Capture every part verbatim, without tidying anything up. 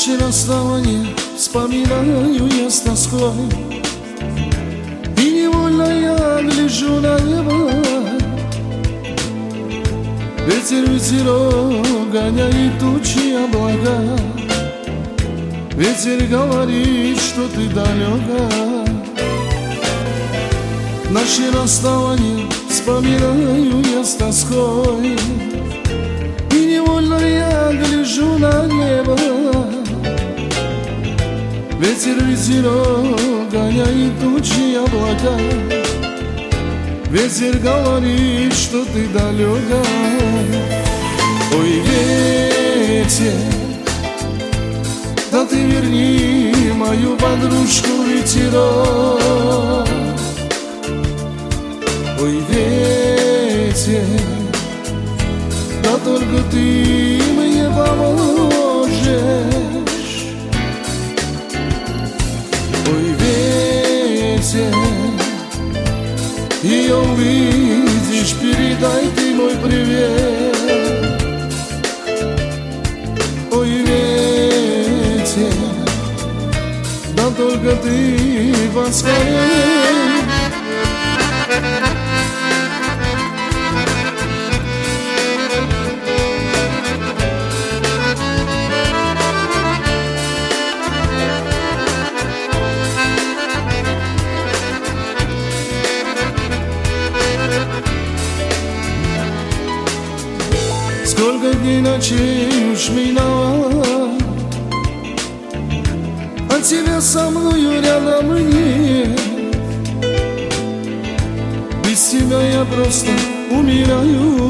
Наши расставания вспоминаю я с тоской, и невольно я гляжу на небо. Ветер ветерок гоняет тучи облака. Ветер говорит, что ты далека. Наши расставания вспоминаю я с тоской, и невольно я гляжу на небо. Ветер ветерок гоняет тучи облака. Ветер говорит, что ты далека. Ой, ветер, да ты верни мою подружку ветерок. Ой, ветер, да только ты мне поможешь. Ой, ветер, ее увидишь, передай ты мой привет. Ой, ветер, да только ты поскорей. Сколько дней ночей уж миновало, а тебя со мною рядом нет. Без тебя я просто умираю.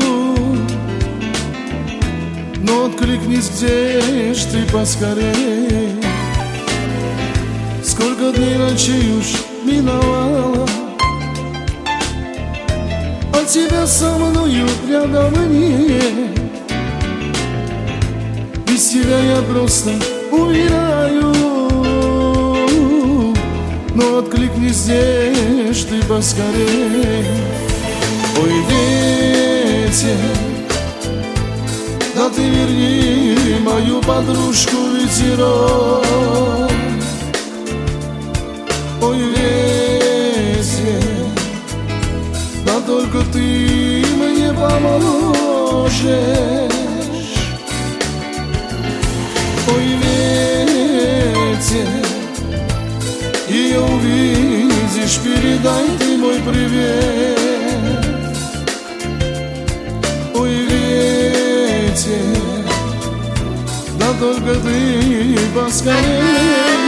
Но откликнись, где ж ты поскорей. Сколько дней ночей уж миновало, а тебя со мною рядом нет. Без тебя я просто умираю. Но откликнись, здесь ты поскорей. Ой, ветер, да ты верни мою подружку ветерок. Ой, ветер, да только ты мне поможешь. Ой, ветер, ее увидишь, передай ты мой привет. Ой, ветер, да только ты поскорей.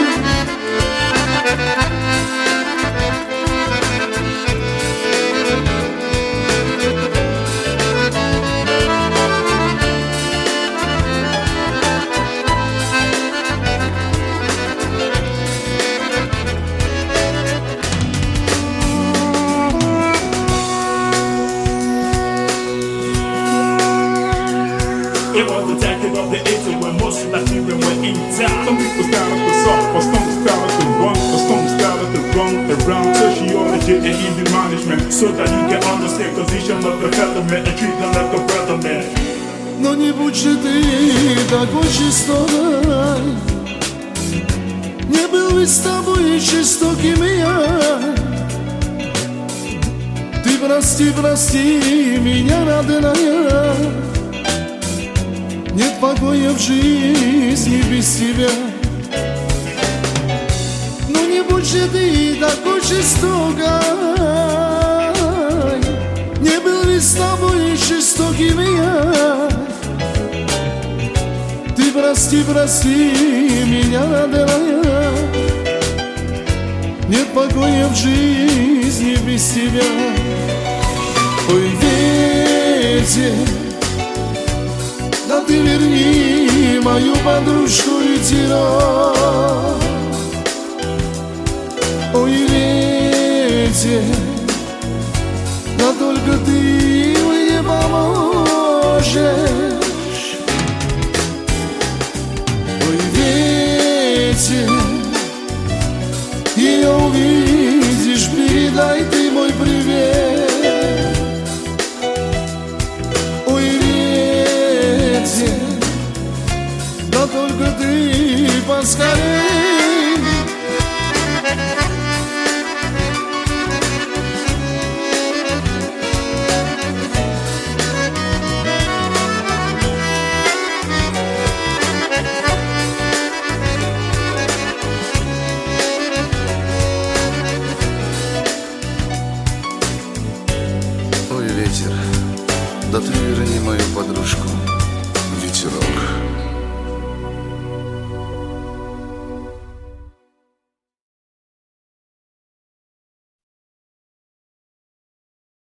It was the tactic of the eighties when most Nigerians were in town. Some people started to soft, or some started to run, or some started to run around sociology and in the management, so that you can understand position of the fellow man and treat them like a brother man. Но не будь же ты такой жестокой, не был ведь с тобой жестоким я. Ты прости, прости меня, родная. Нет покоя в жизни без тебя. Ну не будь же ты такой жестокой, не был ведь с тобой жестоким я. Ты прости, прости меня, родная. Нет покоя в жизни без тебя. Ой, ветер, да ты верни мою подружку ветерок. Ой, ветер, да только ты мне поможешь. Ой, ветер, ее увидишь, передай ты мой привет. Ой, ветер, да только ты поскорей. Ой, ветер, да ты верни мою подружку, ветерок.